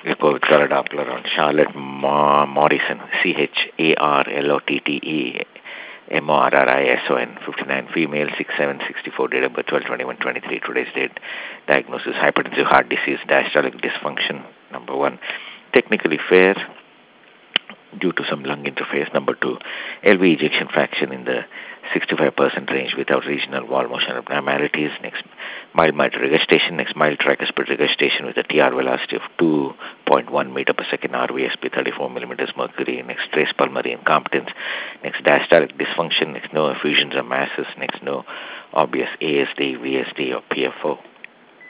Echo with color Doppler on Charlotte Morrison, CHARLOTTEMORRISON, 59, female, 6/7/64, date of birth 12/21/23. Today's date. Diagnosis: hypertensive heart disease, diastolic dysfunction. Number 1, technically fair due to some lung interface. Number 2, LV ejection fraction in the 65% range without regional wall motion abnormalities. Next, mild mitral regurgitation. Next, mild tricuspid regurgitation with a TR velocity of 2.1 meter per second, RVSP 34 millimeters mercury. Next, trace pulmonary incompetence. Next, diastolic dysfunction. Next, no effusions or masses. Next, no obvious ASD, VSD, or PFO.